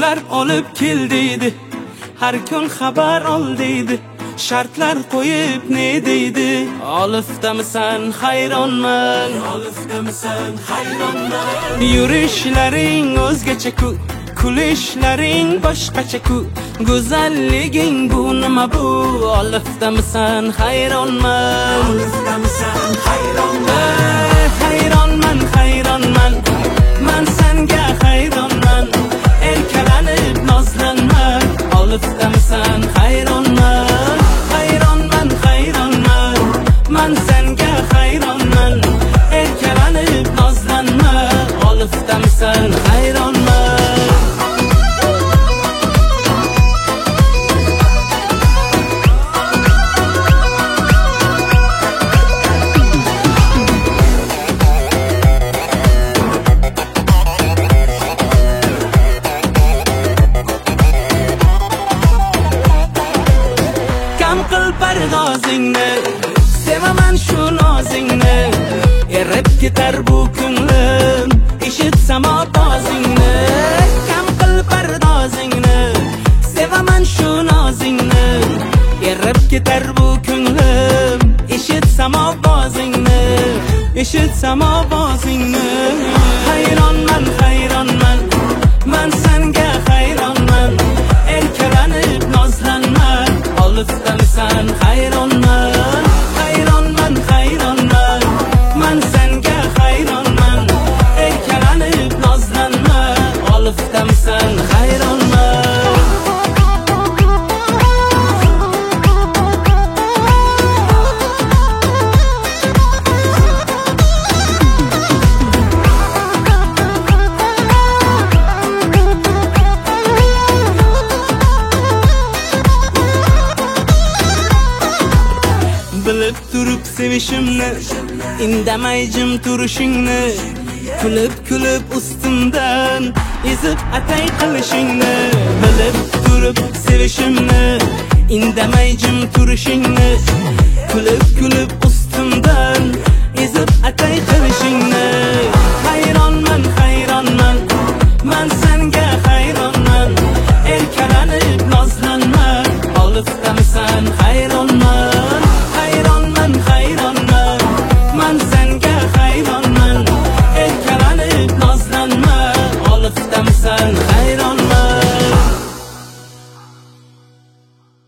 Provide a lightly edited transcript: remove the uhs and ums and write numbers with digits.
Kunlar olib kel deydi, har kun xabar ol deydi, shartlar qo'yib ne deydi? Olifdamisan hayronman, olifdamisan hayronman. Yurishlaring o'zgacha ku, kulishlaring boshqacha ku, go'zalliging bu nima bu? Olifdamisan hayronman, olifdamisan hayronman. Hayronman, hayronman, man senga hayronman. Erkalanib nozlanma, olifdamisan hayronman. Hayronman, hayronman, man senga hayronman. Erkalanib nozlanma, olifdamisan hayronman. Parg'ozingni sevaman shu nozingni, erib ketar bu ko'nglim eshitsam ovozingni. Kam qil parg'ozingni sevaman shu nozingni, erib ketar bu ko'nglim eshitsam ovozingni, eshitsam ovozingni. Hayronman, hayronman, man senga hayronman. Erkalanib nozlanma, olifdamisan hayronman. Hayronman, hayronman, man senga hayronman. Erkalanib nozlanma, olifdamisan hayronman. Bilib turib sevishimni, indamay jim turishingni, kulib kulib ustimdan ezib atay qilishingni. Bilib turib sevishimni, indamay jim turishingni, kulib kulib